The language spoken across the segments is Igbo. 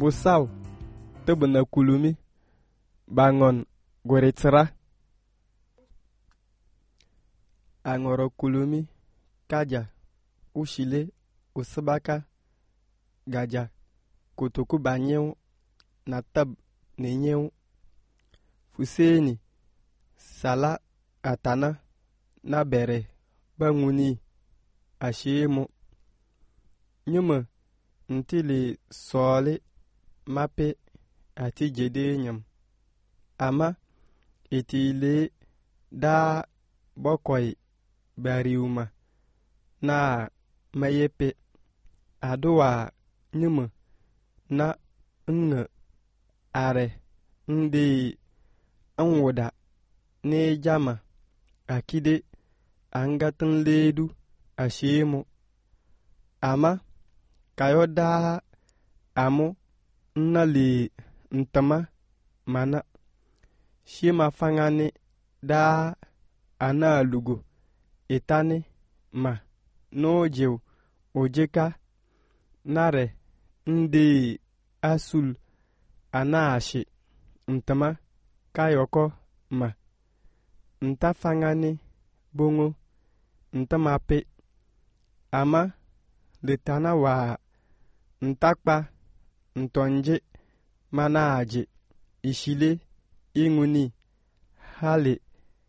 Fusaw tebena kulumi bangon goretsra angoro kulumi kaja ushile usbaka gaja kutuku banyew na tab nenyew fuseni sala atana na bere banguni ashemu nyuma ntili sole mape ati jede nyam ama itile da bokoy bariuma na mayepe aduwa nyuma na nga are ndi anwuda ne jama akide angatin ledu ashemu ama kayoda amu nnali ntama mana shima fangane da ana lugo itane ma nojew ojeka nare ndi asul anaashi ntama kayoko ma nta fangane bongo ntama pe ama letana wa ntakpa ntonje manaaje ishile inguni hale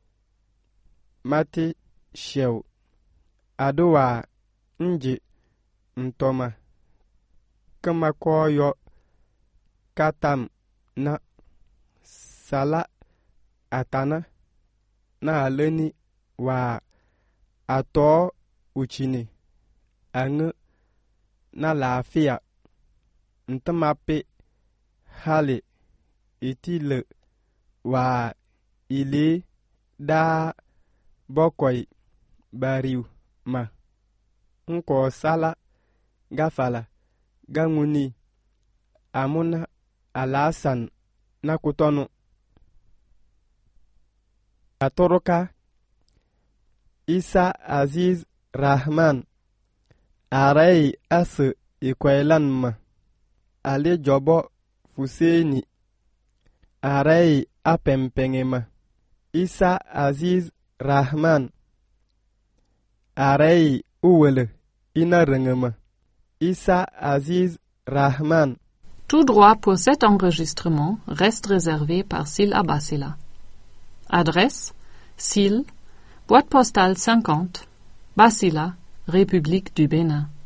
mate shew adowa nje ntoma kama koyo katam na sala atana na aleni wa ato uchine ang na lafiya ntamape hale itile wa ile da bokoy bariu ma nko sala gafala ganguni amuna alasan na kutonu atoroka Isa Aziz Rahman arai as ikwailan ma ale jobo fuseni arai apempengema Isa Aziz Rahman arai uwele inarengema Isa Aziz Rahman. Tout droit pour cet enregistrement reste réservé par Syl Abassila. Adresse Syl, boîte postale 50, Bassila, République du Bénin.